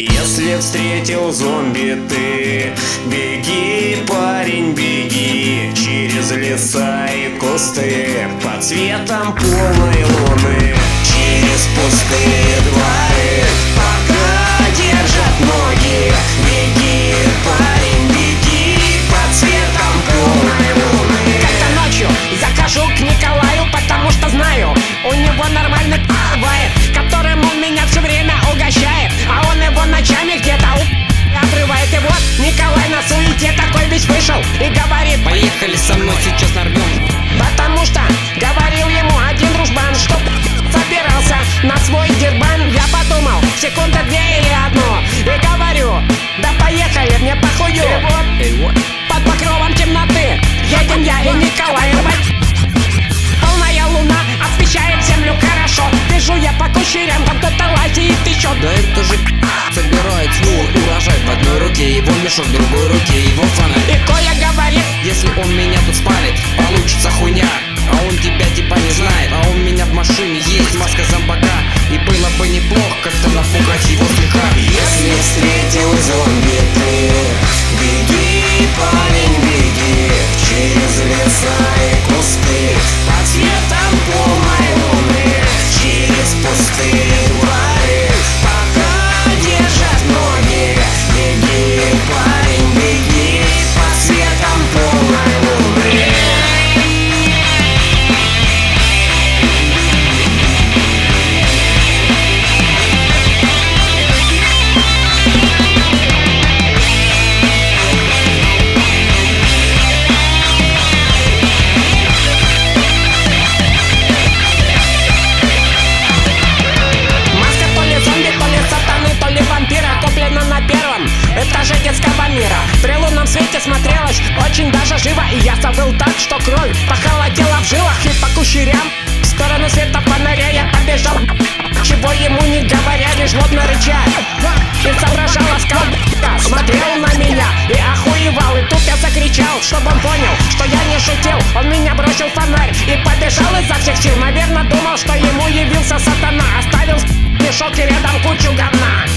Если встретил зомби ты, беги, парень, беги через леса и кусты под светом полной луны, через пустые дворы, пока держат ноги. Беги, парень, беги под светом полной луны. Как-то ночью захожу к Николаю, потому что знаю, у него нормально бывает, которым он меня все время угощает, а он его ночами где-то отрывает. И вот Николай на суете такой весь вышел и говорит: поехали со мной, сейчас нарвем. потому что говорил ему один дружбан, что собирался на свой дербан. Я подумал, секунда две или одну, и говорю: да поехали, мне похую. И вот под покровом темноты едем я и Николай. Полная луна освещает землю хорошо. Вижу я по кущерям, там кто-то лазит еще. Да это же собирает свой урожай. В одной руке его мешок, в другой руке его фонарь. И Коля говорит: если он меня тут спалит, получится хуйня. А он тебя типа не знает, а у меня в машине есть маска зомбака. И было бы неплохо как-то напугать его слегка. Если встретил зомби ты, беги, парень, беги через леса и кусты под светом полной луны, через пустые дворы, пока держат ноги. Беги, парень, беги под светом полной луны. Этаже детского мира. При лунном свете смотрелось очень даже живо, и я забыл так, что кровь похолодела в жилах. И по кущерям в сторону света фонаря я побежал, чего ему не говоря, лишь злобно рыча. И соображал, смотрел на меня и охуевал. И тут я закричал, чтобы он понял, что я не шутил. Он меня бросил фонарь и побежал изо всех сил. Наверное, думал, что ему явился сатана. Оставил мешок и рядом кучу говна.